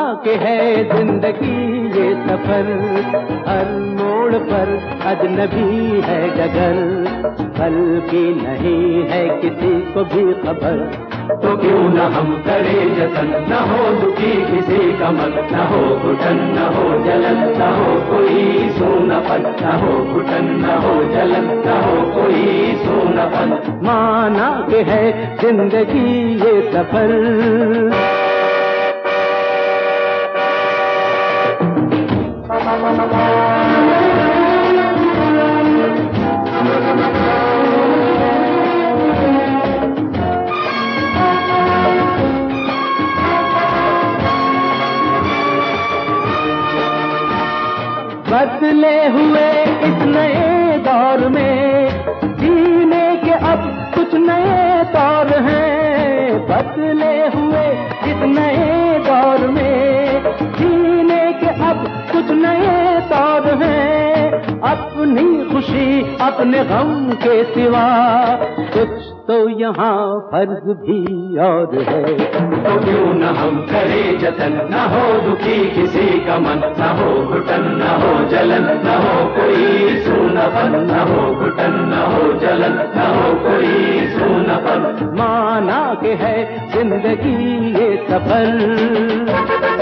के है जिंदगी ये सफर, हर मोड़ पर अजनबी है डगर, कल की नहीं है किसी को भी खबर। तो क्यों न हम करें जतन, न हो दुखी किसी का मन, न हो घुटन न हो जलन, न हो कोई सूनापन, न हो घुटन न हो जलन, न हो कोई सूनापन। माना के है जिंदगी ये सफर। बदले हुए इस नए दौर में जीने के अब कुछ नए तौर हैं, बदले हुए इस नए दौर में जीने के अब कुछ नए तौर हैं, अपनी खुशी अपने गम के सिवा कुछ तो यहाँ फर्ज भी और है। तो क्यों न हम करें जतन, न हो दुखी किसी का मन, न हो घुटन न हो जलन, न हो कोई सूनापन, न हो घुटन न हो जलन, न हो कोई सूनापन। माना के है जिंदगी ये सफर।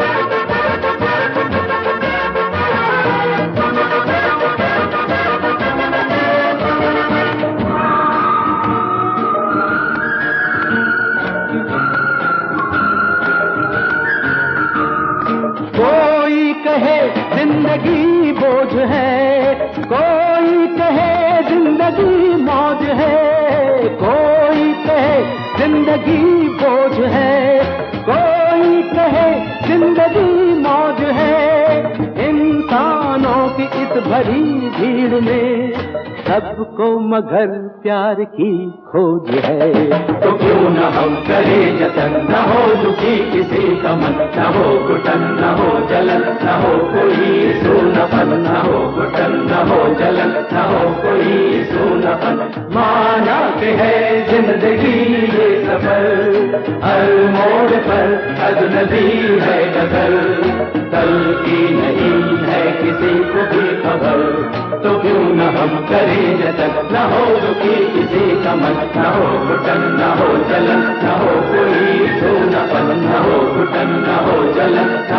कोई कहे जिंदगी बोझ है, कोई कहे जिंदगी मौज है, कोई कहे जिंदगी बोझ है, कोई कहे जिंदगी मौज है। इंसानों की इस भरी भीड़ में सबको मगर प्यार की खोज है। तो क्यों न हम करें जतन, न हो दुखी किसी का मन, न हो घुटन न हो जलन, न हो कोई सूनापन, न हो घुटन न हो जलन, न हो कोई सूनापन। माना के है जिंदगी ये सफर, हर मोड़ पर अजनबी है डगर, कल की नहीं है किसी को भी खबर। तो क्यों न हम करें जतन, न हो दुखी किसी का मन, न हो घुटन न हो जलन, न हो कोई सूनापन, न हो घुटन न हो जलन।